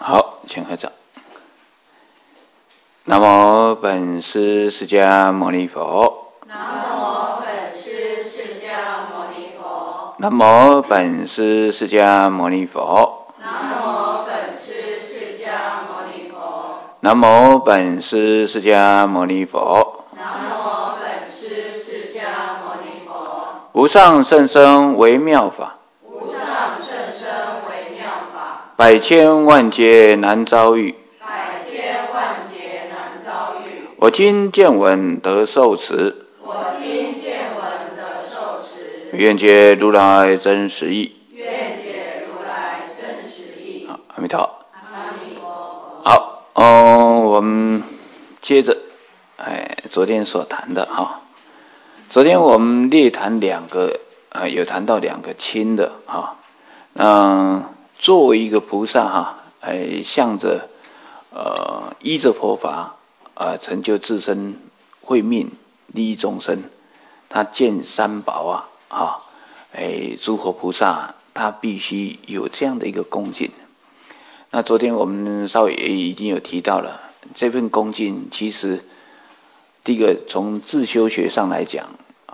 好，请合掌。南无本师释迦牟尼佛。 南无本师释迦牟尼佛。 南无本师释迦牟尼佛。 南无本师释迦牟尼佛。 南无本师释迦牟尼佛。 南无本师释迦牟尼佛。 无上甚深微妙法， 无上甚深微妙法， 百千万劫难遭遇。 百千万劫难遭遇。 我今见闻得受持， 我今见闻得受持， 愿解如来真实义。 愿解如来真实义。 好，阿弥陀。 阿弥陀佛。 好，我们接着昨天所谈的哈。昨天我们略谈两个有谈到两个亲的作为一个菩萨向着依着佛法成就自身慧命利益众生，他见三宝诸佛菩萨他必须有这样的一个恭敬。那昨天我们稍微也已经有提到了，这份恭敬其实第一个从自修学上来讲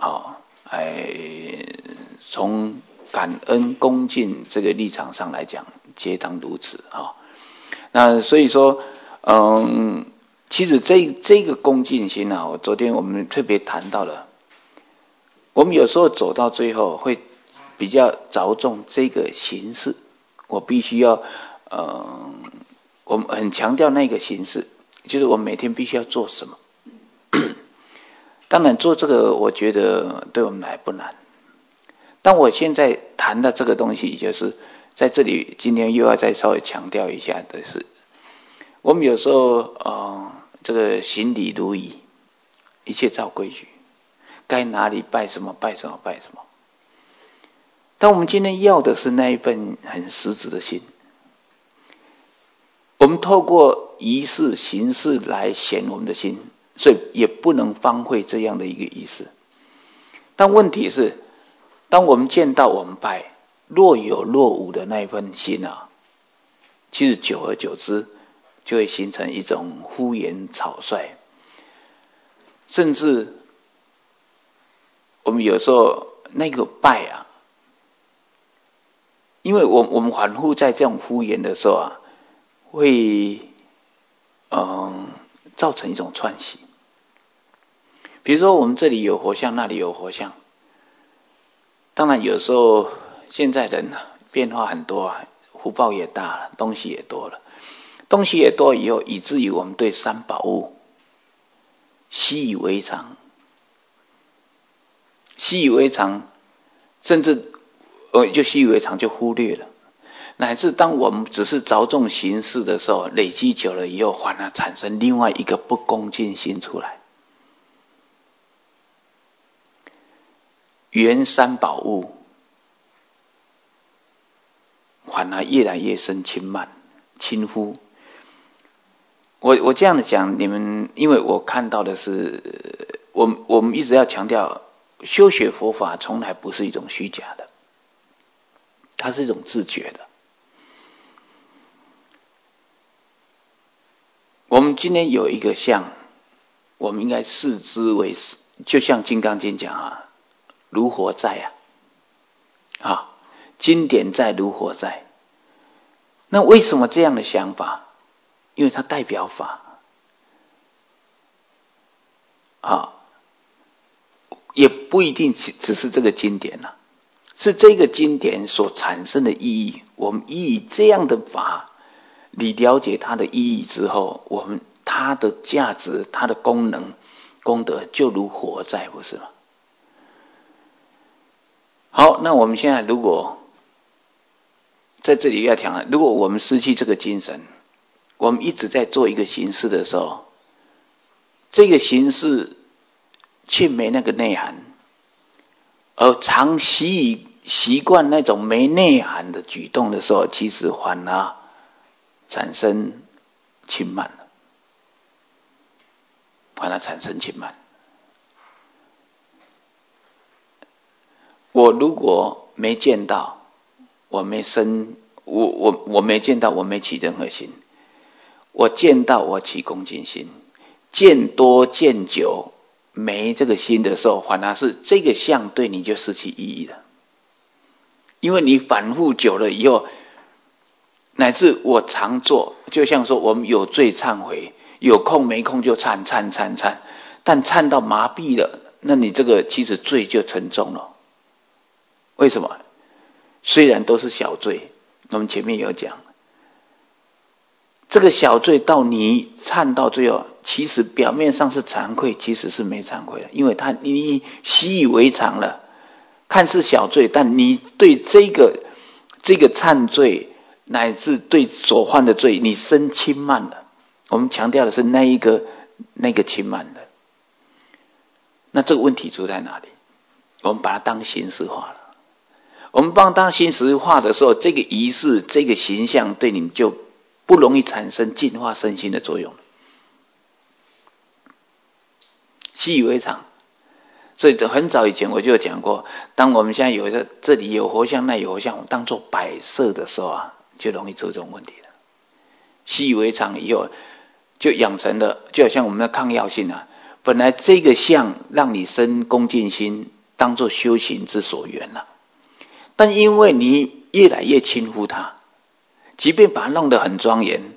从感恩恭敬这个立场上来讲，皆当如此那所以说其实这个恭敬心昨天我们特别谈到了，我们有时候走到最后会比较着重这个形式，我必须要我们很强调那个形式，就是我们每天必须要做什么。当然做这个我觉得对我们来不难，但我现在谈的这个东西，就是在这里今天又要再稍微强调一下的是，我们有时候这个行礼如仪，一切照规矩，该哪里拜什么拜什么拜什么，但我们今天要的是那一份很实质的心。我们透过仪式形式来显我们的心，所以也不能荒废这样的一个仪式。但问题是，当我们见到我们拜若有若无的那一份心其实久而久之就会形成一种敷衍草率，甚至我们有时候那个拜因为我们反复在这种敷衍的时候会造成一种串习。比如说我们这里有佛像，那里有佛像，当然有时候现在人变化很多福报也大了，东西也多了，东西也多以后，以至于我们对三宝物习以为常，甚至就习以为常就忽略了，乃至当我们只是着重形式的时候，累积久了以后，反而产生另外一个不恭敬心出来。原三宝物反而越来越生轻慢轻忽。我这样的讲，你们因为我看到的是我们一直要强调，修学佛法从来不是一种虚假的，它是一种自觉的。我们今天有一个相，我们应该视之为，就像《金刚经》讲如活在经典在如活在。那为什么这样的想法？因为它代表法也不一定只是这个经典是这个经典所产生的意义。我们以这样的法，你了解它的意义之后，我们它的价值、它的功能、功德就如活在，不是吗？好，那我们现在如果在这里要讲了，如果我们失去这个精神，我们一直在做一个形式的时候，这个形式却没那个内涵，而长习惯那种没内涵的举动的时候，其实反而产生轻慢了，我如果没见到，我我没见到，我没起任何心。我见到我起恭敬心，见多见久没这个心的时候，反而是这个相对你就失去意义了。因为你反复久了以后，乃至我常做，就像说我们有罪忏悔，有空没空就忏，但忏到麻痹了，那你这个其实罪就沉重了。为什么？虽然都是小罪，我们前面有讲，这个小罪到你忏到最后，其实表面上是惭愧，其实是没惭愧的，因为你习以为常了，看似小罪，但你对这个忏罪乃至对所犯的罪，你生轻慢了。我们强调的是那个轻慢的。那这个问题出在哪里？我们把它当形式化了。我们把它当形式化的时候，这个仪式这个形象对你就不容易产生净化身心的作用，习以为常。所以很早以前我就讲过，当我们现在有这里有佛像，那有佛像，我们当作摆设的时候啊，就容易出这种问题了。习以为常以后，就养成了，就好像我们的抗药性啊，本来这个像让你生恭敬心，当作修行之所缘了，但因为你越来越轻忽它，即便把它弄得很庄严，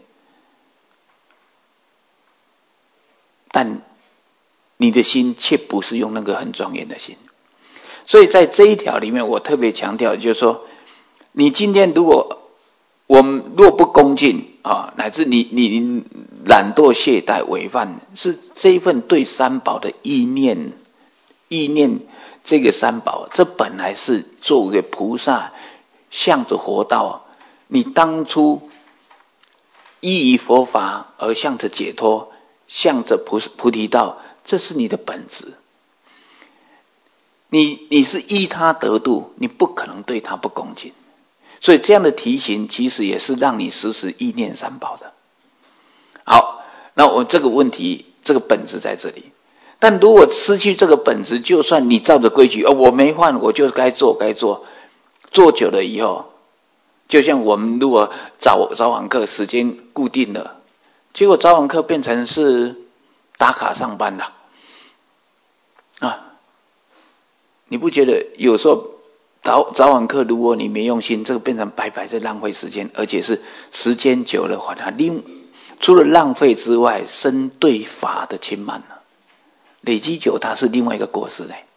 但你的心却不是用那个很庄严的心。所以在这一条里面，我特别强调就是说，你今天我们若不恭敬啊，乃至你懒惰懈怠违犯，是这一份对三宝的意念这个三宝，这本来是作为菩萨向着佛道，你当初依于佛法而向着解脱，向着菩提道，这是你的本质。你是依他得度，你不可能对他不恭敬。所以这样的提醒其实也是让你时时意念三宝的。好，那我这个问题这个本质在这里。但如果失去这个本质，就算你照着规矩，我没犯，我就该做，做久了以后，就像我们如果早晚课时间固定了，结果早晚课变成是打卡上班了啊！你不觉得有时候早晚课如果你没用心，这个变成白白在浪费时间，而且是时间久了，除了浪费之外，生对法的轻慢了。累积久，它是另外一个果实嘞。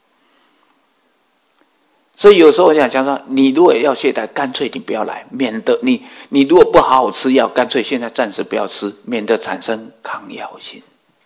所以有时候我想说，你如果要懈怠，干脆你不要来，免得你如果不好好吃药，干脆现在暂时不要吃，免得产生抗药性，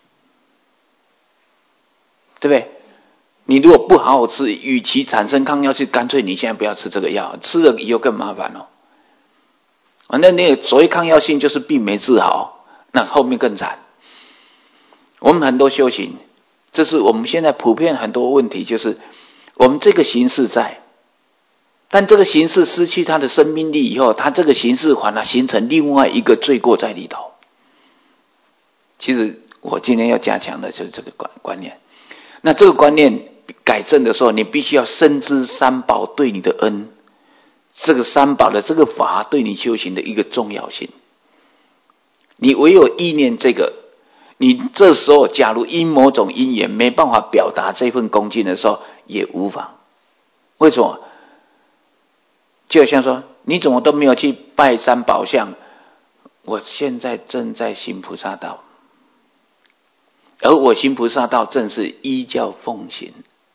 对不对？你如果不好好吃，与其产生抗药性，干脆你现在不要吃这个药，吃了以后更麻烦了。那个所谓抗药性就是病没治好，那后面更惨。我们很多修行，这是我们现在普遍很多问题，就是我们这个形式在，但这个形式失去它的生命力以后，它这个形式反而形成另外一个罪过在里头。其实我今天要加强的就是这个观念。那这个观念改正的时候，你必须要深知三宝对你的恩，这个三宝的这个法对你修行的一个重要性。你唯有意念这个，你这时候假如因某种因缘没办法表达这份恭敬的时候，也无妨。为什么？就好像说，你怎么都没有去拜三宝像，我现在正在行菩萨道，而我行菩萨道正是依教奉行。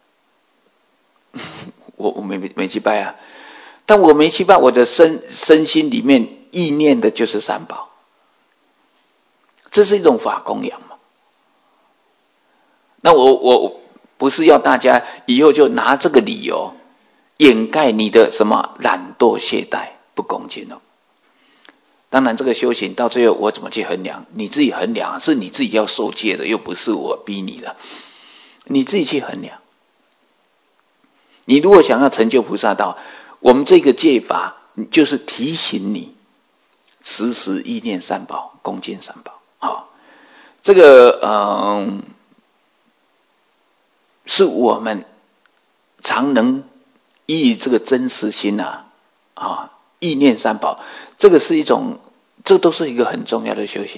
我没去拜啊，但我没去拜，我的身心里面意念的就是三宝，这是一种法供养嘛。那我不是要大家以后就拿这个理由掩盖你的什么懒惰懈怠不恭敬哦。当然这个修行到最后我怎么去衡量？你自己衡量，是你自己要受戒的，又不是我逼你的，你自己去衡量。你如果想要成就菩萨道，我们这个戒法就是提醒你时时意念三宝，恭敬三宝。好，这个是我们常能依这个真实心依意念三宝，这都是一个很重要的修行。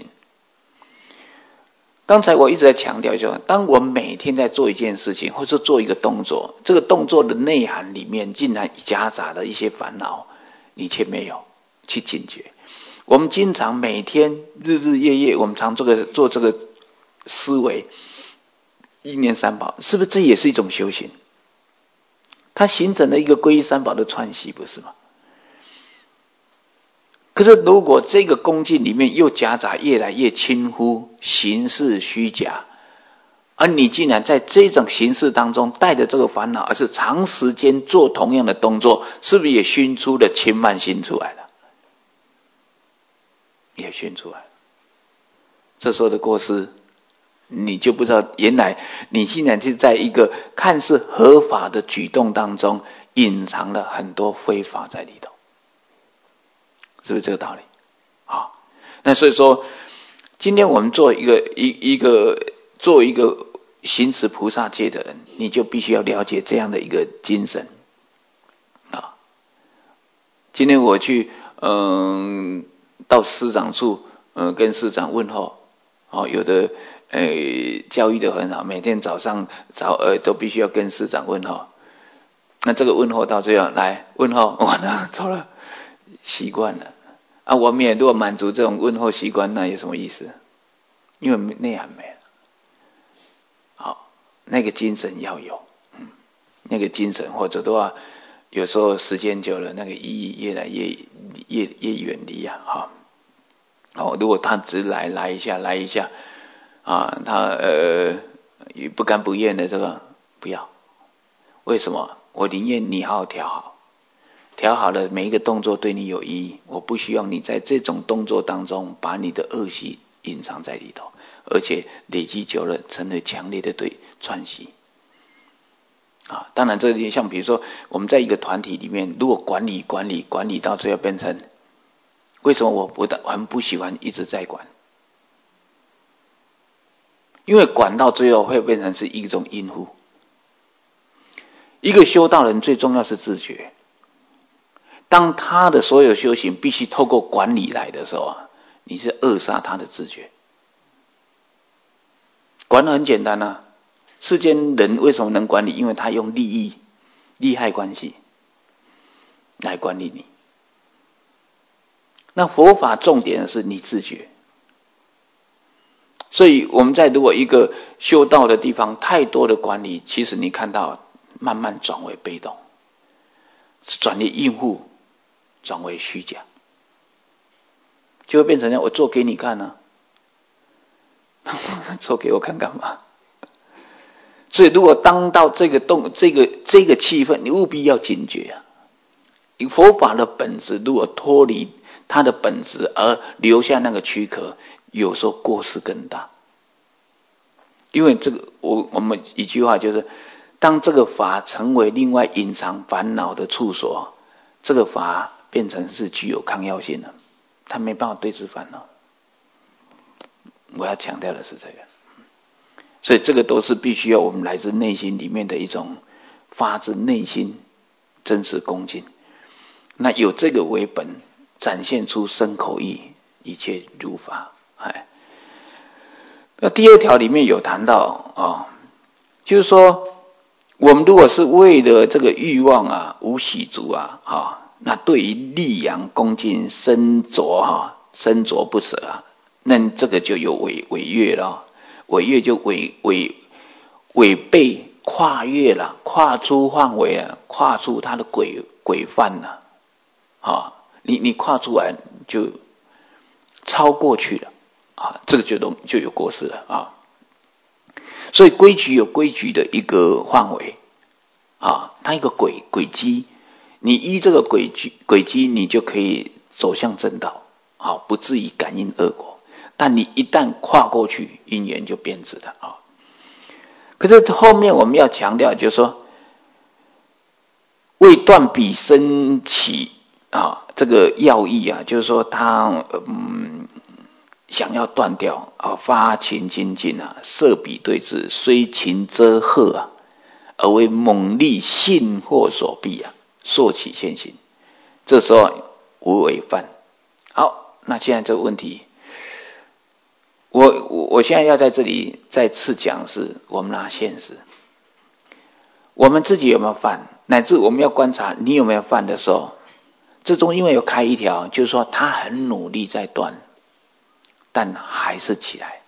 刚才我一直在强调，就是当我每天在做一件事情，或者做一个动作，这个动作的内涵里面竟然夹杂了一些烦恼，你却没有去警觉。我们经常每天日日夜夜，我们常做这个思维，意念三宝，是不是这也是一种修行？它形成了一个皈依三宝的串系，不是吗？可是如果这个恭敬里面又夹杂越来越轻忽形式虚假，而你竟然在这种形式当中带着这个烦恼，而是长时间做同样的动作，是不是也熏出了轻慢心出来了？也熏出来了。这时候的过失，你就不知道原来你竟然是在一个看似合法的举动当中隐藏了很多非法在里头，是不是这个道理？好，那所以说今天我们做一个行持菩萨戒的人，你就必须要了解这样的一个精神啊。今天我去到师长处跟师长问候，有的教育的很好，每天早上都必须要跟师长问候。那这个问候到最后来问候完了走了，习惯了啊。我们也如果满足这种问候习惯，那有什么意思？因为内涵没了。好，那个精神要有，那个精神或者的话，有时候时间久了，那个意义越来越远离啊。如果他只来一下啊，他也不甘不愿的，这个不要。为什么？我宁愿你好好调好了，每一个动作对你有意义，我不需要你在这种动作当中把你的恶习隐藏在里头，而且累积久了成为强烈的串习啊。当然这些像比如说我们在一个团体里面，如果管理到最后变成，为什么我很不喜欢一直在管？因为管到最后会变成是一种应付。一个修道人最重要是自觉，当他的所有修行必须透过管理来的时候啊，你是扼杀他的自觉。管很简单啊，世间人为什么能管理？因为他用利害关系来管理你。那佛法重点的是你自觉。所以我们在如果一个修道的地方太多的管理，其实你看到慢慢转为被动，转为应付，转为虚假，就会变成我做给你看啊，做给我看干嘛？所以如果当到这个气氛，你务必要警觉啊！佛法的本质如果脱离它的本质而留下那个躯壳，有时候过失更大。因为这个我们一句话就是，当这个法成为另外隐藏烦恼的处所，这个法变成是具有抗药性的，它没办法对治烦恼。我要强调的是这个，所以这个都是必须要我们来自内心里面的一种发自内心真实恭敬。那有这个为本，展现出身口意一切如法。那第二条里面有谈到就是说我们如果是为了这个欲望啊无喜足那对于利养恭敬身着不舍那这个就有违越了，违越就违背跨越了，跨出范围了，跨出它的规范了你跨出来就超过去了这个就有过失了所以规矩有规矩的一个范围它一个轨迹，你依这个轨迹，你就可以走向正道不至于感应恶果。但你一旦跨过去，因缘就变质了可是后面我们要强调，就是说为断彼生起这个要义就是说他想要断掉发情精进设彼对治，虽情遮吓而为猛力性惑所逼朔起现行。这时候无为犯。好，那现在这个问题，我现在要在这里再次讲是，我们拿现实，我们自己有没有犯，乃至我们要观察你有没有犯的时候，这中因为有开一条，就是说他很努力在断，但还是起来。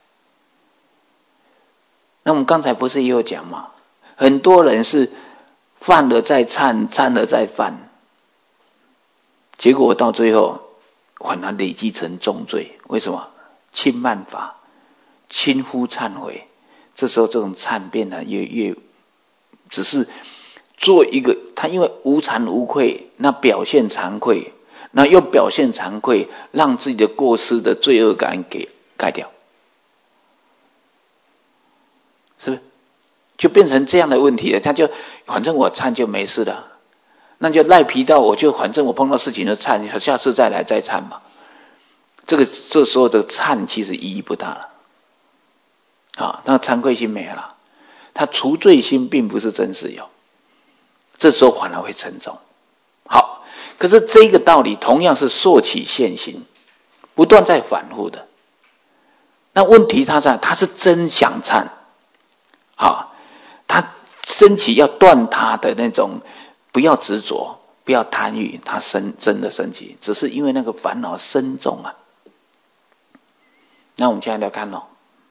那我们刚才不是也有讲吗？很多人是犯了再忏，忏了再犯，结果到最后反而累积成重罪。为什么？轻慢法，轻忽忏悔，这时候这种忏变得越只是做一个，他因为无惭无愧，那表现惭愧，那又表现惭愧，让自己的过失的罪恶感给盖掉，是不是？就变成这样的问题了。他就反正我忏就没事了，那就赖皮到我就反正我碰到事情就忏，下次再来再忏嘛。这时候的忏其实意义不大了，那惭愧心没了，他除罪心并不是真实有，这时候反而会沉重。好，可是这个道理同样是溯起现行，不断在反复的。那问题他是真想忏，他升起要断他的那种，不要执着，不要贪欲，他真的升起，只是因为那个烦恼深重啊。那我们现在来看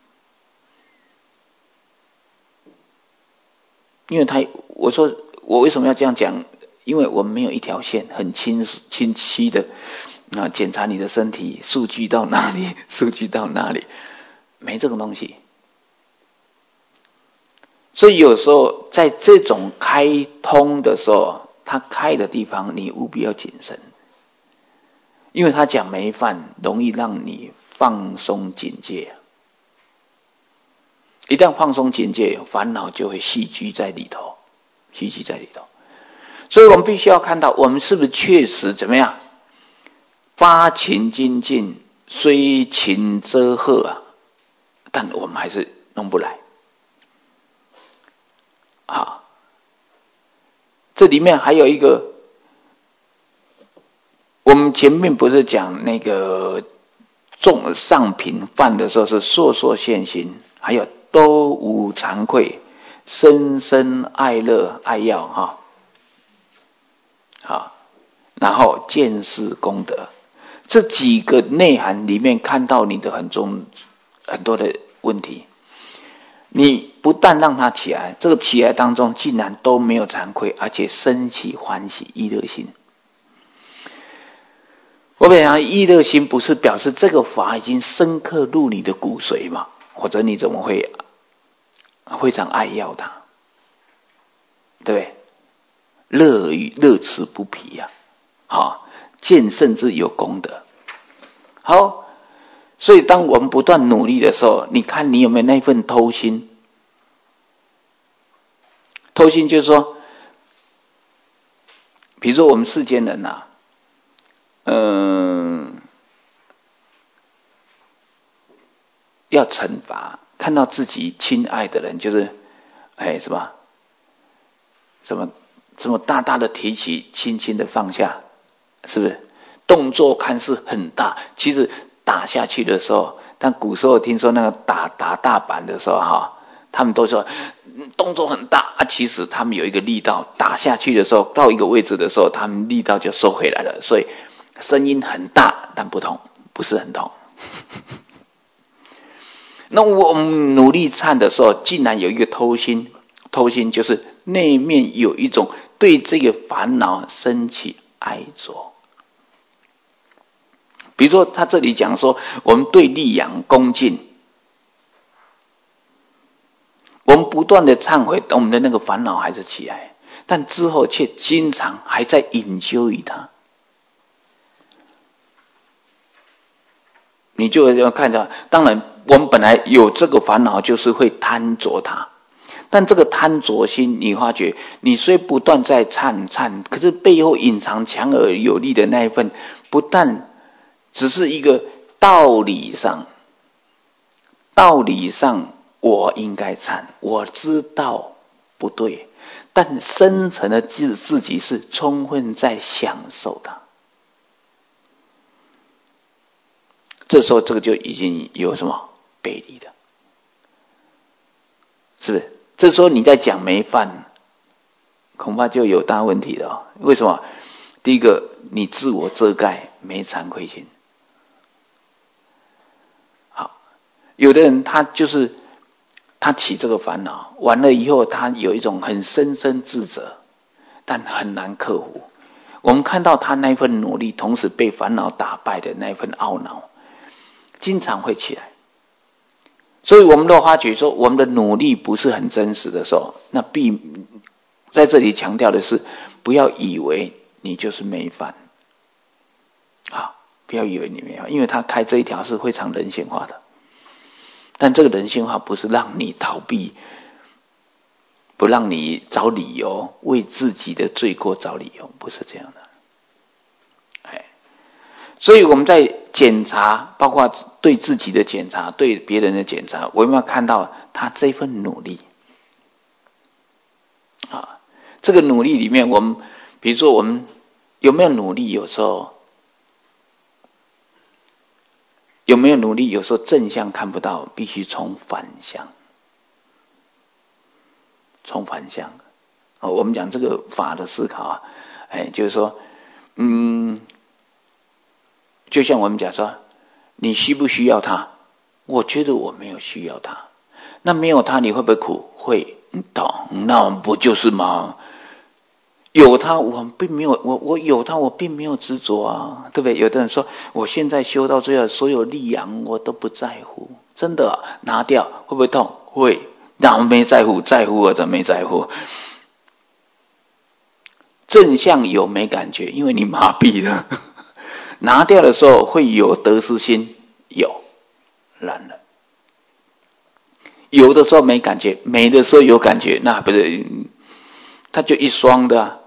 因为我说我为什么要这样讲？因为我们没有一条线很清晰的检查你的身体数据到哪里，数据到哪里，没这个东西。所以有时候在这种开通的时候，他开的地方你务必要谨慎，因为他讲没犯，容易让你放松警戒。一旦放松警戒，烦恼就会栖居在里头。所以我们必须要看到，我们是不是确实怎么样发勤精进，虽勤则贺但我们还是弄不来。这里面还有一个，我们前面不是讲那个上品犯的时候是烁烁现行，还有都无惭愧，深深爱乐爱要然后见识功德，这几个内涵里面看到你的很多的问题。你不但让它起来，这个起来当中竟然都没有惭愧，而且生起欢喜意乐心。我本来意乐心不是表示这个法已经深刻入你的骨髓嘛？或者你怎么会非常爱要它，对不对？乐此不疲见甚至有功德。好，所以当我们不断努力的时候，你看你有没有那份偷心？偷心就是说，比如说我们世间人要惩罚，看到自己亲爱的人，就是什么大大的提起，轻轻的放下，是不是？动作看似很大，其实打下去的时候，但古时候听说那个打大板的时候他们都说动作很大其实他们有一个力道，打下去的时候到一个位置的时候，他们力道就收回来了，所以声音很大，但不是很痛。那我们努力忏的时候，竟然有一个偷心就是内面有一种对这个烦恼升起爱着。比如说他这里讲说，我们对利养恭敬，我们不断的忏悔，我们的那个烦恼还是起来，但之后却经常还在引咎于它。你就要看到，当然我们本来有这个烦恼，就是会贪着它，但这个贪着心，你发觉你虽不断在忏，可是背后隐藏强而有力的那一份，不但只是一个道理上我应该忏，我知道不对，但深层的自己是充分在享受它。 这时候这个就已经有什么背离了，是不是？这时候你在讲没犯，恐怕就有大问题了。为什么？第一个，你自我遮盖，没惭愧心。好，有的人他就是他起这个烦恼，完了以后他有一种很深深自责，但很难克服。我们看到他那份努力，同时被烦恼打败的那份懊恼，经常会起来。所以我们都发觉说，我们的努力不是很真实的时候，那在这里强调的是，不要以为你就是没犯啊，不要以为你没犯，因为他开这一条是非常人性化的。但这个人性化不是让你逃避，不让你找理由，为自己的罪过找理由，不是这样的。所以我们在检查，包括对自己的检查，对别人的检查，我们要看到他这份努力啊。这个努力里面，我们比如说我们有没有努力，有时候有没有努力，有时候正向看不到，必须从反向。我们讲这个法的思考啊，就是说，就像我们讲说，你需不需要他？我觉得我没有需要他。那没有他，你会不会苦？会，懂？那不就是吗？有他，我并没有，我有他，我并没有执着啊，对不对？有的人说，我现在修到最后，所有力量我都不在乎，真的拿掉会不会痛？会。那我没在乎，在乎我怎么没在乎？正向有没感觉，因为你麻痹了。拿掉的时候会有得失心，有，然了。有的时候没感觉，没的时候有感觉，那不是，它就一双的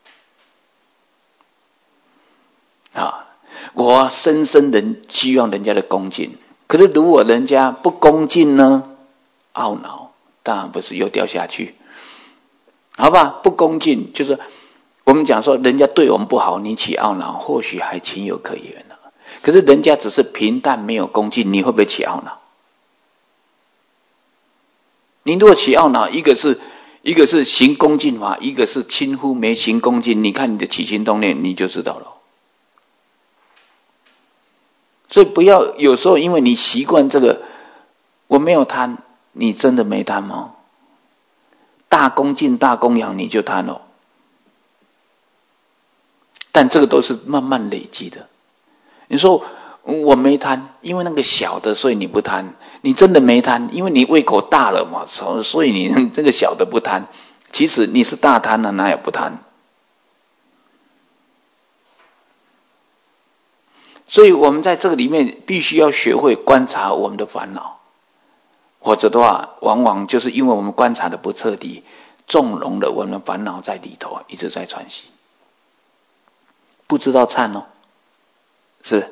啊。我深深的希望人家的恭敬，可是如果人家不恭敬呢，懊恼，当然不是又掉下去，好吧？不恭敬就是我们讲说，人家对我们不好，你起懊恼，或许还情有可原了。可是人家只是平淡没有恭敬，你会不会起懊恼？你如果起懊恼，一个是行恭敬法，一个是轻忽没行恭敬，你看你的起心动念，你就知道了。所以不要有时候因为你习惯这个，我没有贪，你真的没贪吗？大恭敬大供养你就贪了。但这个都是慢慢累积的。你说我没贪，因为那个小的，所以你不贪。你真的没贪，因为你胃口大了嘛，所以你这个小的不贪。其实你是大贪了，哪有不贪？所以我们在这个里面必须要学会观察我们的烦恼，否则的话，往往就是因为我们观察的不彻底，纵容了我们的烦恼在里头一直在喘息。不知道忏哦，是，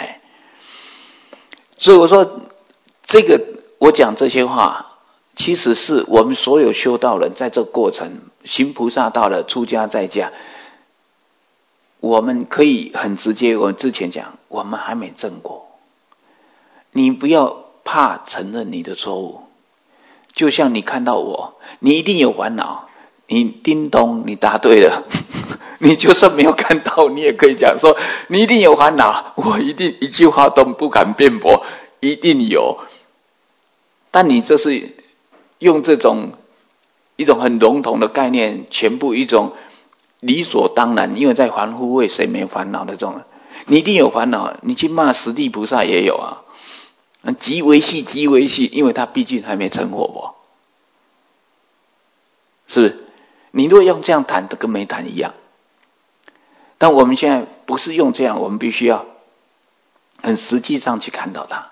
所以我说这个，我讲这些话，其实是我们所有修道人在这个过程，行菩萨道了，出家在家，我们可以很直接，我之前讲，我们还没证过，你不要怕承认你的错误，就像你看到我，你一定有烦恼，你叮咚，你答对了。你就算没有看到，你也可以讲说，你一定有烦恼，我一定一句话都不敢辩驳，一定有。但你这是用这种一种很笼统的概念，全部一种理所当然，因为在凡夫为谁没烦恼的这种，你一定有烦恼，你去骂十地菩萨也有啊，极为细，极为细，因为他毕竟还没成佛哦，是不是？你如果用这样谈，跟没谈一样。但我们现在不是用这样，我们必须要很实际上去看到它，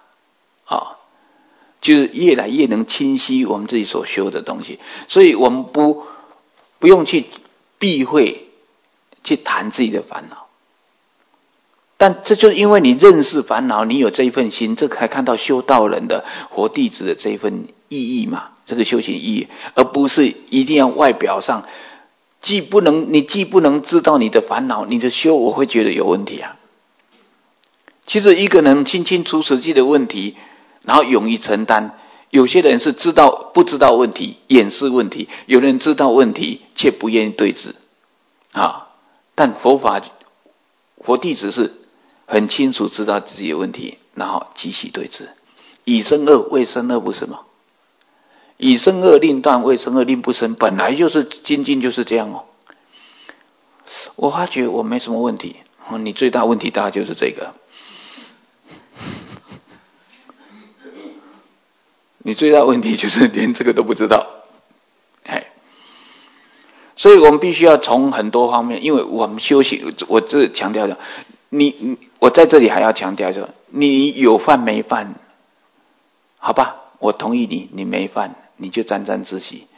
就是越来越能清晰我们自己所修的东西。所以我们不用去避讳去谈自己的烦恼，但这就是因为你认识烦恼，你有这一份心，这才看到修道人的活弟子的这一份意义嘛，这个修行意义，而不是一定要外表上。你既不能知道你的烦恼，你的修我会觉得有问题啊。 其实一个人清清楚楚自己的问题，然后勇于承担。有些人是知道不知道问题，掩饰问题；有人知道问题却不愿意对峙啊。但佛弟子是很清楚知道自己的问题，然后继续对峙。以生恶，为生恶不生吗？以生恶令断，为生恶令不生，本来就是精进就是这样哦。我发觉我没什么问题，你最大问题大概就是这个。你最大问题就是连这个都不知道，所以我们必须要从很多方面，因为我们修行，我这强调的，我在这里还要强调说，你有犯没犯，好吧，我同意你没犯，你就沾沾自喜。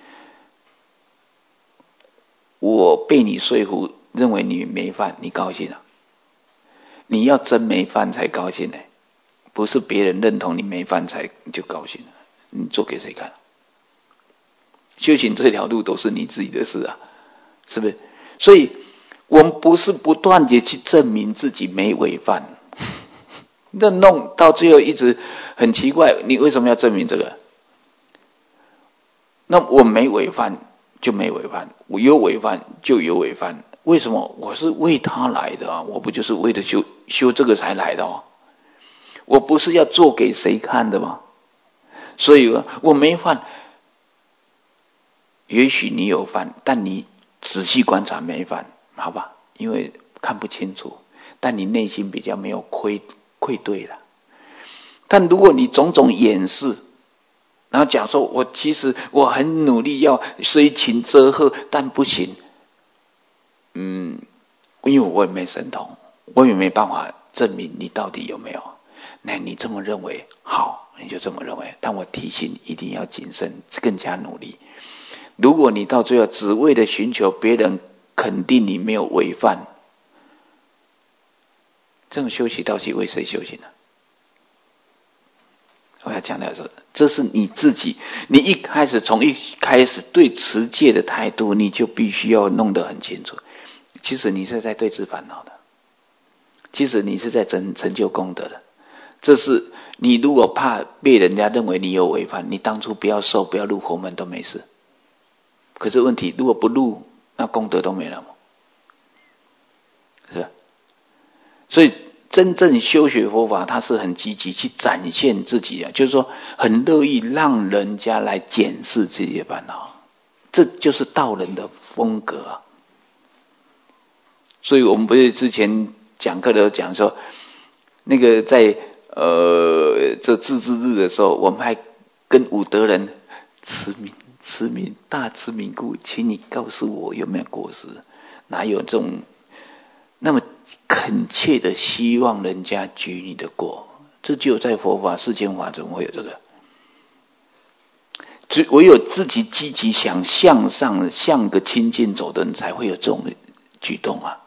我被你说服，认为你没犯，你高兴了。你要真没犯才高兴呢，不是别人认同你没犯才你就高兴了。你做给谁看？修行这条路都是你自己的事啊，是不是？所以我们不是不断地去证明自己没违犯，那弄到最后一直很奇怪，你为什么要证明这个？那我没违犯就没违犯，我有违犯就有违犯，为什么？我是为他来的啊，我不就是为了修这个才来的哦？我不是要做给谁看的吗？所以我没犯，也许你有犯，但你仔细观察没犯，好吧？因为看不清楚，但你内心比较没有愧对了。但如果你种种掩饰，然后讲说其实我很努力要虽勤遮赫，但不行，因为我也没神通，我也没办法证明你到底有没有。那你这么认为好，你就这么认为，但我提醒你一定要谨慎，更加努力。如果你到最后只为了寻求别人肯定你没有违犯，这种修习到底为谁修行呢？我要强调的是，这是你自己，你从一开始对持戒的态度，你就必须要弄得很清楚。其实你是在对治烦恼的，其实你是在成就功德的。这是你如果怕被人家认为你有违犯，你当初不要入佛门都没事。可是问题如果不入，那功德都没了嘛，是吧？所以真正修学佛法，它是很积极去展现自己啊，就是说很乐意让人家来检视自己的烦恼，这就是道人的风格啊。所以我们不是之前讲课的讲说，那个在这自治日的时候，我们还跟武德人慈悯大慈悯故，请你告诉我有没有过失？哪有这种那么恳切的希望人家举你的过？这只有在佛法世间法中会有这个。唯有自己积极想向上，向个清净走的人，才会有这种举动啊。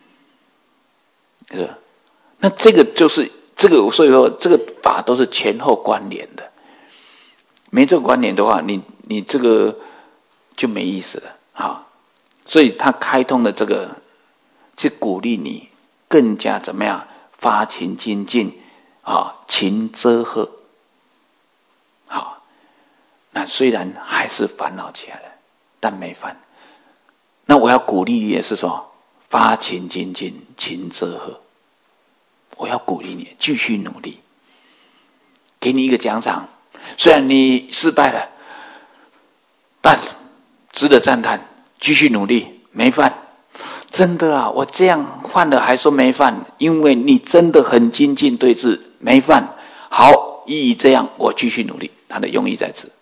是吧？那这个就是这个，所以说这个法都是前后关联的。没这个关联的话，你这个就没意思了啊。所以他开通的这个，去鼓励你更加怎么样发勤精进啊，勤遮赫。好，那虽然还是烦恼起来了，但没犯。那我要鼓励你的是说，发勤精进，勤遮赫。我要鼓励你继续努力，给你一个奖赏。虽然你失败了，但值得赞叹，继续努力，没犯。真的啊，我这样犯了还说没犯，因为你真的很精进对治，没犯。好，依这样我继续努力，他的用意在此。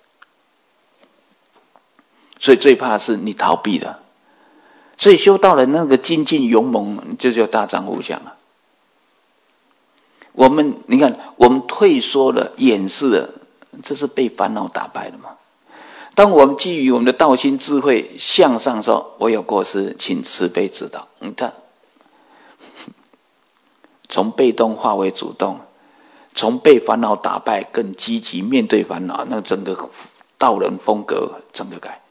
所以最怕的是你逃避了。所以修道人那个精进勇猛，就叫大丈夫相啊。你看，我们退缩了，掩饰了，这是被烦恼打败了嘛？当我们基于我们的道心智慧向上说，我有过失，请慈悲指导。你看，从被动化为主动，从被烦恼打败更积极面对烦恼，那整个道人风格整个改。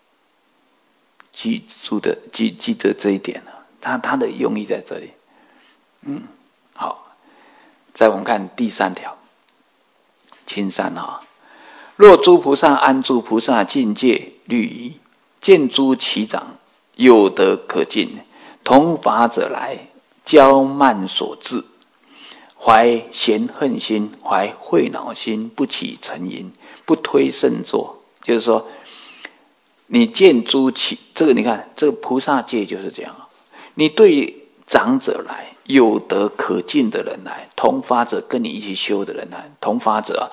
记得这一点啊，他的用意在这里。好。 再我们看第3条，青山若诸菩萨安住菩萨境界律仪，见诸其长，有德可进，同法者来，骄慢所致，怀嫌恨心，怀恚恼心，不起嗔因，不推甚作。就是说，你见诸其这个，你看这个菩萨戒就是这样，你对长者来，有德可进的人来，同法者跟你一起修的人来，同法者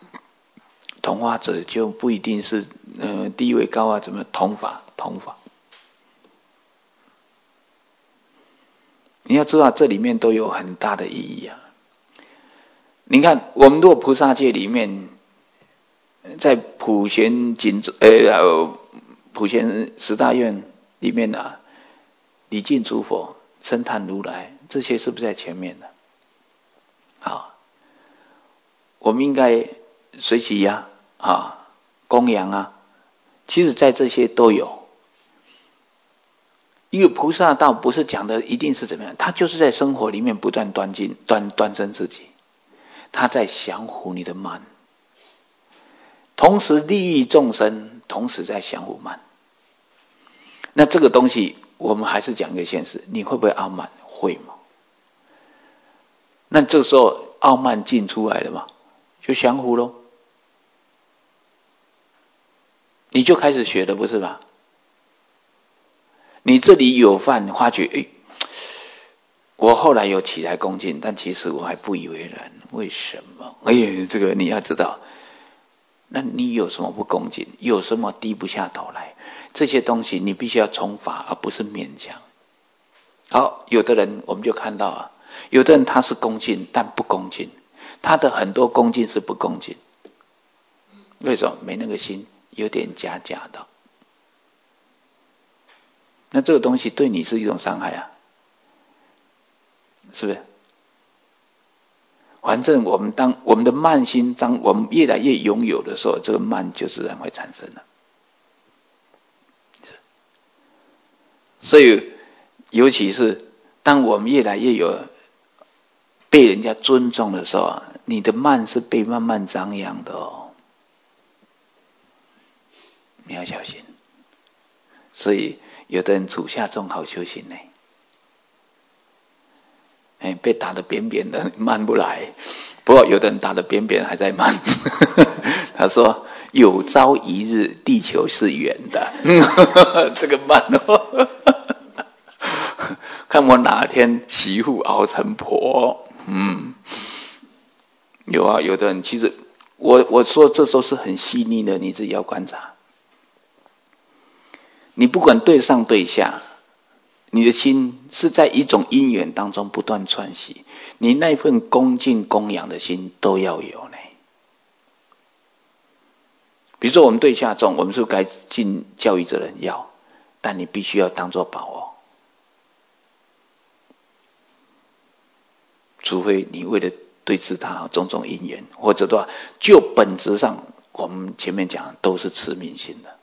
就不一定是地位高啊，怎么同法。你要知道这里面都有很大的意义啊。你看我们如果菩萨戒里面，在普贤十大愿里面礼敬诸佛，称叹如来，这些是不是在前面的？好，我们应该随喜供养其实在这些都有。一个菩萨道不是讲的一定是怎么样，他就是在生活里面不断端正自己，他在降伏你的慢，同时利益众生，同时在降伏慢。那这个东西我们还是讲一个现实，你会不会傲慢？会吗？那这时候傲慢进出来了嘛，就降伏咯，你就开始学了，不是吧？你这里有犯，发觉我后来有起来恭敬，但其实我还不以为然，为什么？这个你要知道，那你有什么不恭敬？有什么低不下头来？这些东西你必须要从法，而不是勉强。好，有的人我们就看到有的人他是恭敬但不恭敬，他的很多恭敬是不恭敬，为什么？没那个心，有点假的。那这个东西对你是一种伤害是不是？反正我们的慢心，当我们越来越拥有的时候，这个慢就自然会产生了。所以尤其是当我们越来越有被人家尊重的时候，你的慢是被慢慢张扬的你要小心。所以有的人处下众好修行呢，被打得扁扁的，慢不来。不过有的人打得扁扁还在慢。他说有朝一日地球是圆的。这个慢看我哪天媳妇熬成婆。有的人其实我说这时候是很细腻的，你自己要观察。你不管对上对下，你的心是在一种因缘当中不断串习，你那份恭敬供养的心都要有呢。比如说我们对下众，我们是不是该尽教育之人？要，但你必须要当作宝除非你为了对治他种种因缘，或者的话，就本质上我们前面讲都是痴迷心的，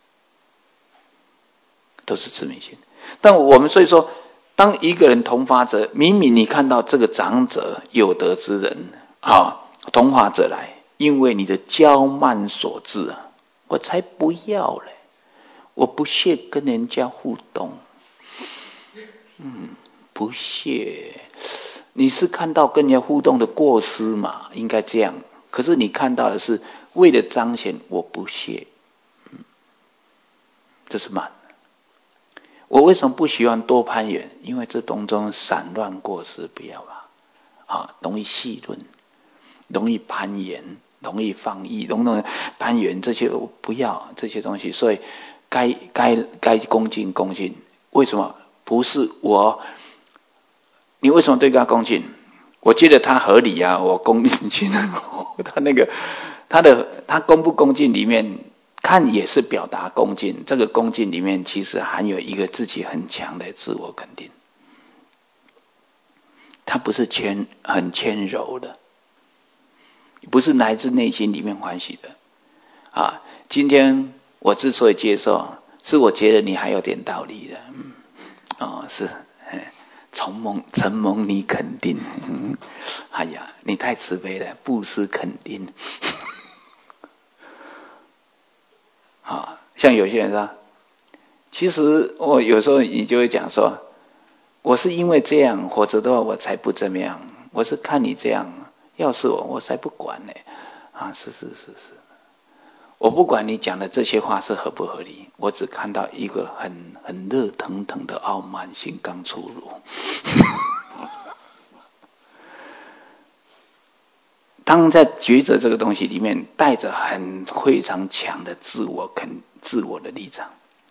都是痴迷心。但我们所以说，当一个人同法者，明明你看到这个长者有德之人同法者来，因为你的骄慢所致我才不要嘞，我不屑跟人家互动。不屑，你是看到跟人家互动的过失嘛，应该这样。可是你看到的是为了彰显我不屑，这是慢。我为什么不喜欢多攀缘？因为这当中散乱过失不要容易戏论，容易攀缘，容易放逸，容易攀缘，这些我不要这些东西。所以该恭敬恭敬。为什么？不是我，你为什么对他恭敬？我觉得他合理我恭敬他恭不恭敬里面看也是表达恭敬，这个恭敬里面其实含有一个自己很强的自我肯定，他不是很谦柔的，不是来自内心里面欢喜的今天我之所以接受，是我觉得你还有点道理的是承蒙你肯定。哎呀，你太慈悲了，布施肯定。像有些人说，其实我有时候你就会讲说，我是因为这样，否则的话我才不这么样。我是看你这样，要是我才不管呢。是，我不管你讲的这些话是合不合理，我只看到一个很热腾腾的傲慢心刚出炉。当在觉着这个东西里面带着非常强的自我的立场。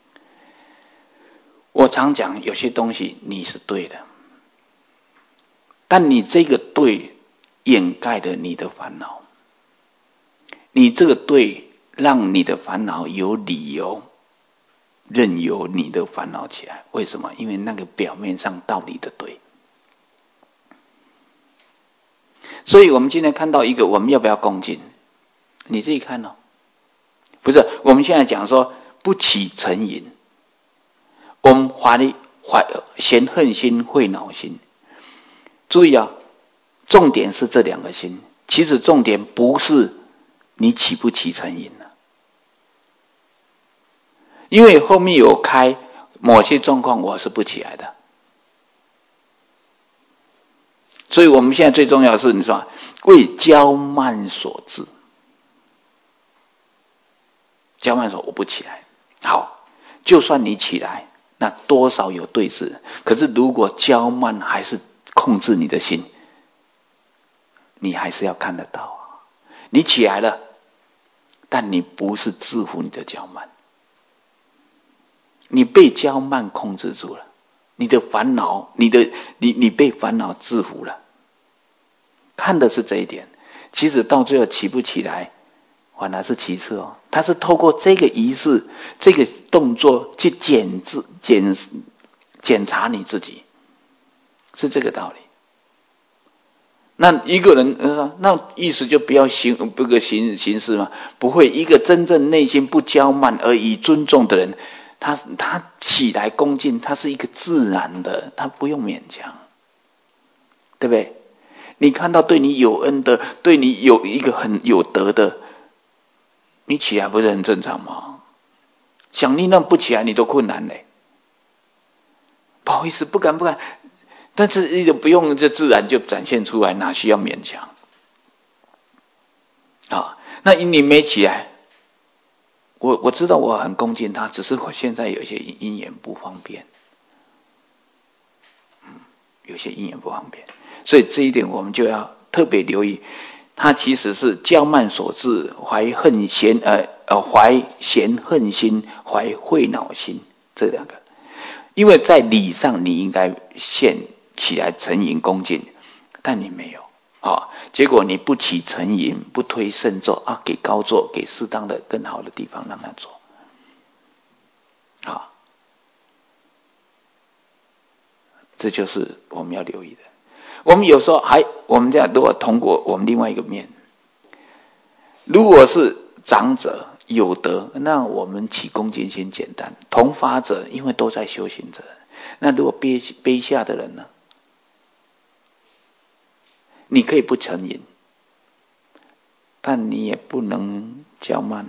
我常讲有些东西你是对的，但你这个对掩盖了你的烦恼，你这个对让你的烦恼有理由任由你的烦恼起来。为什么？因为那个表面上道理的对。所以我们今天看到一个，我们要不要恭敬？你自己看哦。不是，我们现在讲说不起嗔瘾，我们嫌恨心、恚恼心。注意啊，重点是这两个心。其实重点不是你起不起嗔瘾了，因为后面有开某些状况我是不起来的。所以我们现在最重要的是，你说为骄慢所致，骄慢说我不起来。好，就算你起来，那多少有对峙。可是如果骄慢还是控制你的心，你还是要看得到你起来了，但你不是制服你的骄慢，你被骄慢控制住了，你的烦恼，你被烦恼制服了。看的是这一点，其实到最后起不起来反而是其次哦。他是透过这个仪式、这个动作去检查你自己，是这个道理。那一个人那意思就不要行事嘛？不会，一个真正内心不骄慢而以尊重的人，他起来恭敬，他是一个自然的，他不用勉强，对不对？你看到对你有恩的，对你有一个很有德的，你起来不是很正常吗？想你那不起来你都困难嘞。不好意思，不敢，但是一个不用就自然就展现出来，哪需要勉强那你没起来，我知道我很恭敬他，只是我现在有些因缘不方便，有些因缘不方便。所以这一点我们就要特别留意，它其实是骄慢所致，怀嫌恨心，怀恚恼心，这两个。因为在理上你应该现起来沉吟恭敬，但你没有结果你不起沉吟，不推圣咒给高座，给适当的更好的地方让他做这就是我们要留意的。我们有时候我们这样如果通过我们另外一个面，如果是长者有德，那我们起恭敬心简单。同发者因为都在修行者，那如果卑下的人呢？你可以不沉吟，但你也不能骄慢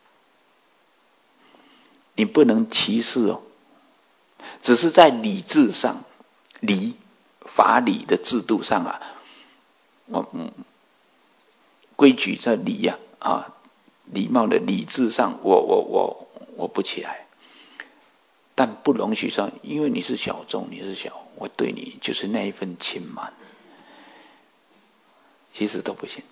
你不能歧视只是在理智上，法理的制度上规矩在礼礼貌的理智上，我不起来，但不容许说，因为你是小众，你是小，我对你就是那一份轻慢，其实都不行，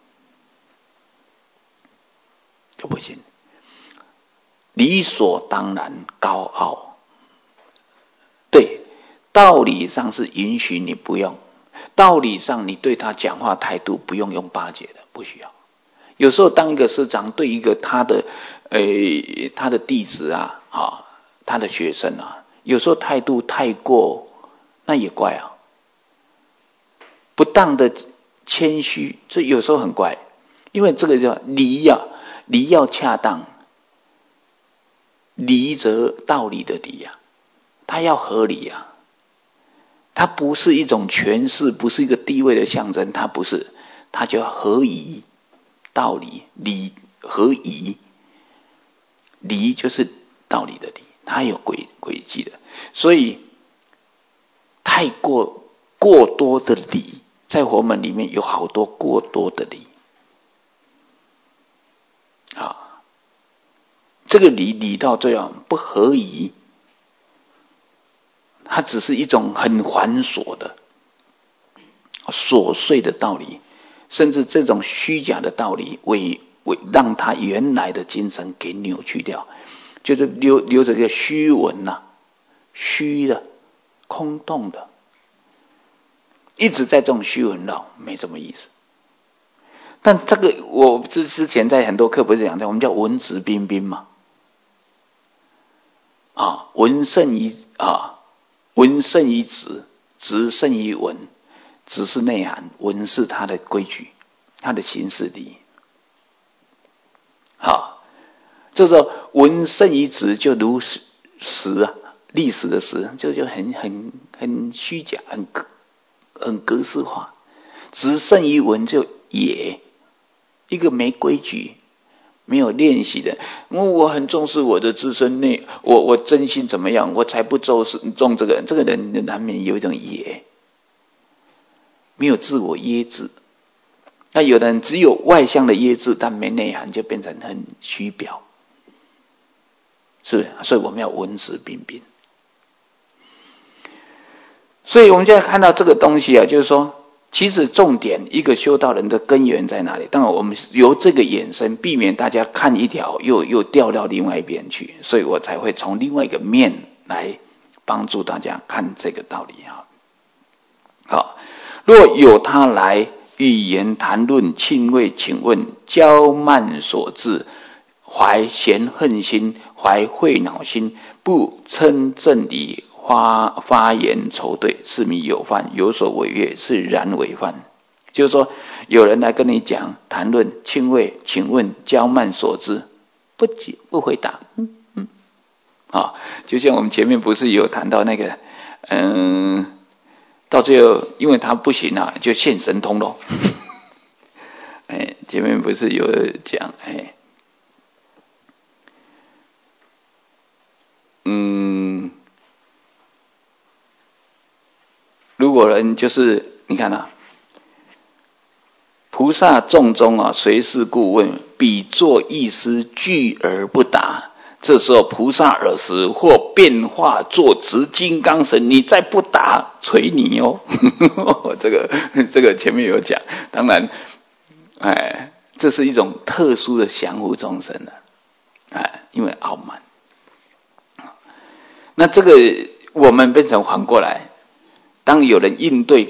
都不行。理所当然高傲，对，道理上是允许你不用，道理上你对他讲话态度不用用巴结的，不需要。有时候当一个师长对一个他的弟子他的学生有时候态度太过，那也怪不当的谦虚，这有时候很怪。因为这个叫理要恰当，理则道理的理他要合理它不是一种权势，不是一个地位的象征，它不是，它叫合宜道理，理合宜，理就是道理的理，它有轨迹的，所以太过多的理，在佛门里面有好多过多的理啊，这个理到最后不合宜，它只是一种很繁琐的琐碎的道理，甚至这种虚假的道理为让他原来的精神给扭曲掉，就是留着个虚文呐，虚的空洞的，一直在这种虚文绕，没什么意思。但这个我之前在很多课不是讲，我们叫文质彬彬嘛，文胜于质，质胜于文，质是内涵，文是它的规矩，它的形式礼。就是说文胜于质，就如史啊，历史的史，就很虚假，很格式化。质胜于文，就也一个没规矩、没有练习的。我很重视我的自身内，我真心怎么样，我才不重这个人。这个人难免有一种野，没有自我耶制。那有的人只有外向的耶制，但没内涵，就变成很虚表，是不是？所以我们要文质彬彬。所以我们现在看到这个东西啊，就是说，其实重点一个修道人的根源在哪里？当然，我们由这个衍生，避免大家看一条又掉到另外一边去，所以我才会从另外一个面来帮助大家看这个道理啊。好，若有他来语言谈论亲畏，请问骄慢所致，怀嫌恨心，怀恚恼心，不称正理，发言仇对，是名有犯，有所违越，是然违犯。就是说，有人来跟你讲谈论亲畏，请问骄慢所致，不回答，就像我们前面不是有谈到那个，到最后因为他不行啊，就现神通咯。前面不是有讲，如果人就是你看啊，菩萨众中啊，随事故问，彼作意思拒而不答。这时候菩萨耳时，或变化作执金刚神，你再不答，捶你哦。这个前面有讲，当然，这是一种特殊的降伏众生的，因为傲慢。那这个我们变成反过来，当有人应对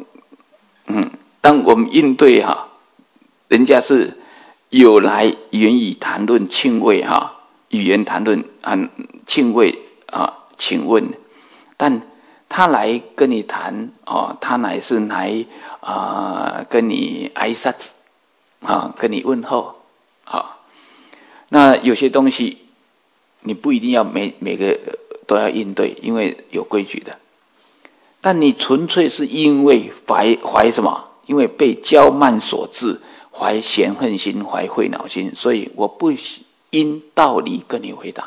当我们应对人家是有来言语谈论亲畏语言谈论亲畏请问，但他来跟你谈他乃是来跟你挨杀子跟你问候那有些东西你不一定要每个都要应对，因为有规矩的。但你纯粹是因为怀什么？因为被骄慢所致，怀嫌恨心，怀恚恼心，所以我不因道理跟你回答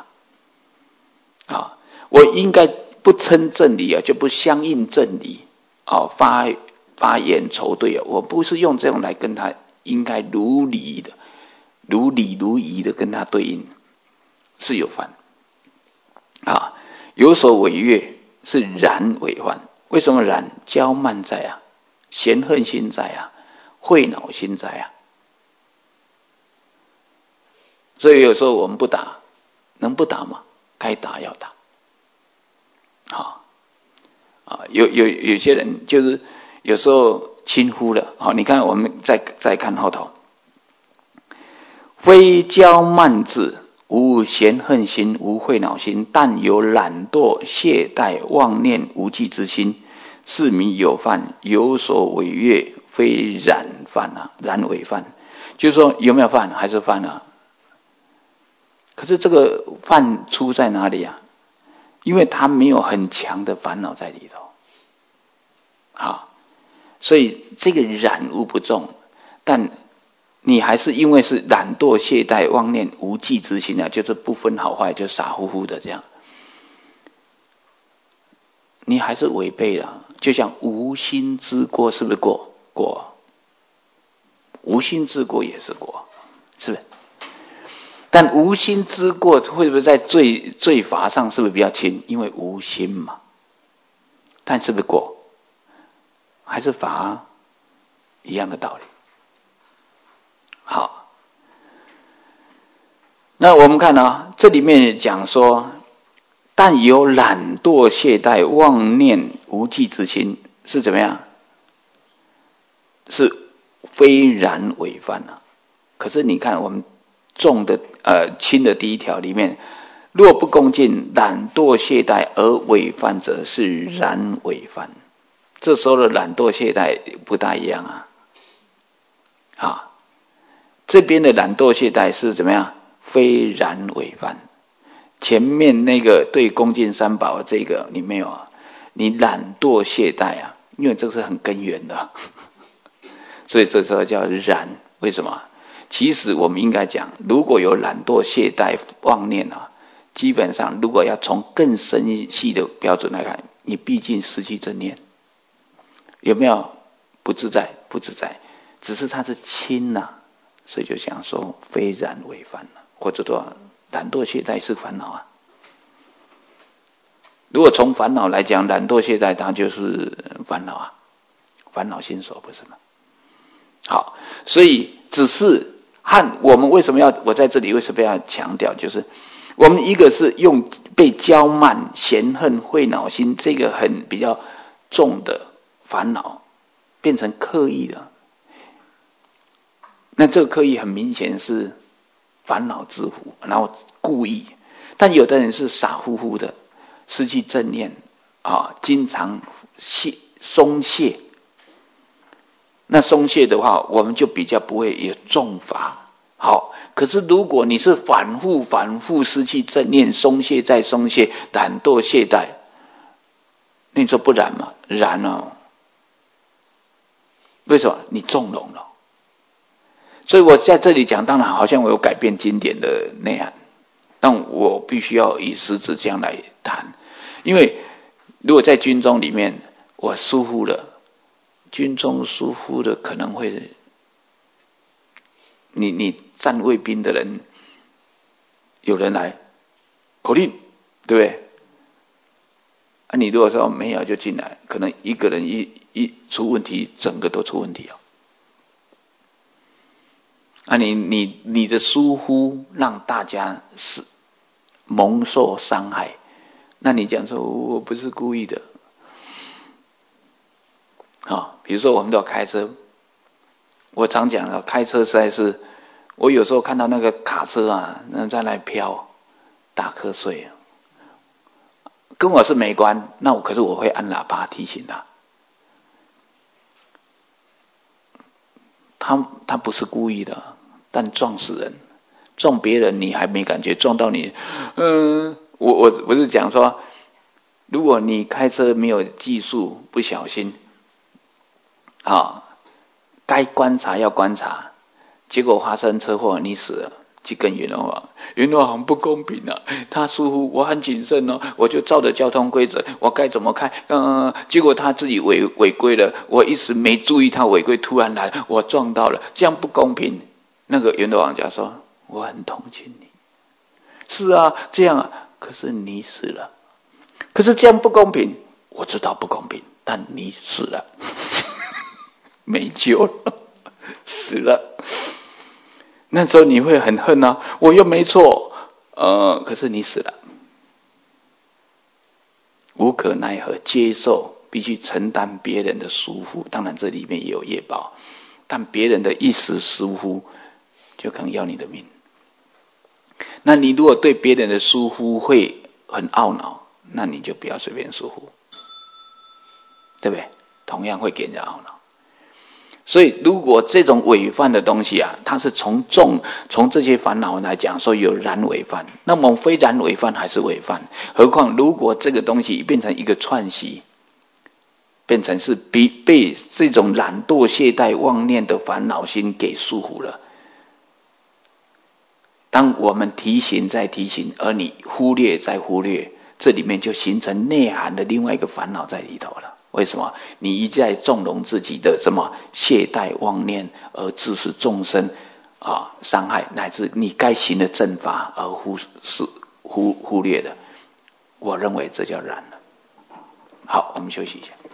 我应该不称正理就不相应正理发言仇对我不是用这种来跟他应该如理如仪的跟他对应，是有犯有所违越，是然违犯。为什么然？骄慢在嫌恨心在恚恼心在所以有时候我们不打，能不打吗？该打要打有些人就是有时候轻忽了你看我们再看后头，非骄慢智，无嫌恨心，无恚恼心，但有懒惰懈怠妄念无记之心，是名有犯，有所违越，非然犯然违犯。就是说有没有犯？还是犯可是这个犯出在哪里因为他没有很强的烦恼在里头好，所以这个染污不重，但你还是因为是懒惰懈怠妄念无记之心啊，就是不分好坏，就傻乎乎的这样，你还是违背了。就像无心之过，是不是过？过。无心之过也是过，是不是？但无心之过会不会在罪罚上是不是比较轻？因为无心嘛。但是不是过？还是罚一样的道理。好，那我们看啊，这里面讲说，但有懒惰懈怠妄念无记之心，是怎么样？是非然违犯啊。可是你看我们重的轻的第一条里面，若不恭敬懒惰懈怠而违犯者，是然违犯。这时候的懒惰懈怠不大一样啊。啊，这边的懒惰懈怠是怎么样？非然违犯。前面那个对恭敬三宝这个你没有啊，你懒惰懈怠啊，因为这是很根源的，所以这时候叫然。为什么？其实我们应该讲，如果有懒惰懈怠妄念啊，基本上如果要从更深细的标准来看，你毕竟失去正念，有没有不自在？不自在，只是它是轻啊，所以就想说非然违犯了，或者说懒惰懈怠是烦恼啊。如果从烦恼来讲，懒惰懈怠它就是烦恼啊，烦恼心所，不是吗？好，所以只是和我们为什么要，我在这里为什么要强调，就是我们一个是用被骄慢、嫌恨、慧恼心这个很比较重的烦恼变成刻意的，那这个刻意很明显是烦恼之苦，然后故意。但有的人是傻乎乎的，失去正念啊，经常松懈。那松懈的话，我们就比较不会有重罚。好，可是如果你是反复失去正念，松懈再松懈，懒惰懈怠，那你说不然吗？然哦。为什么？你纵容了。所以我在这里讲，当然好像我有改变经典的内涵，但我必须要以实质这样来谈。因为如果在军中里面我疏忽了，军中疏忽的可能会你站卫兵的人，有人来口令，对不对？啊，你如果说没有就进来，可能一个人一出问题，整个都出问题哦。啊，你的疏忽让大家是蒙受伤害，那你讲说我不是故意的。好，比如说我们都要开车，我常讲了，开车实在是，我有时候看到那个卡车啊，那在那飘，打瞌睡，跟我是没关，那可是我会按喇叭提醒他不是故意的，但撞死人，撞别人你还没感觉，撞到你，我是讲说，如果你开车没有技术，不小心。该观察要观察，结果发生车祸，你死了，去跟阎罗王，阎罗王不公平啊！他疏忽，我很谨慎哦，我就照着交通规则，我该怎么开？结果他自己违规了，我一时没注意他违规，突然来，我撞到了，这样不公平。那个阎罗王讲说，我很同情你，是啊，这样啊，可是你死了，可是这样不公平，我知道不公平，但你死了。没救了，死了。那时候你会很恨啊，我又没错，可是你死了，无可奈何，接受，必须承担别人的疏忽。当然这里面也有业报，但别人的一时疏忽，就可能要你的命。那你如果对别人的疏忽会很懊恼，那你就不要随便疏忽，对不对？同样会给人家懊恼。所以如果这种违犯的东西啊，它是从这些烦恼来讲说有然违犯，那么非然违犯还是违犯。何况如果这个东西变成一个串习， 变成是被这种懒惰、懈怠、妄念的烦恼心给束缚了。当我们提醒再提醒，而你忽略再忽略，这里面就形成内涵的另外一个烦恼在里头了。为什么？你一再纵容自己的什么懈怠妄念，而致使众生伤害，乃至你该行的正法而忽略的。我认为这叫染了。好，我们休息一下。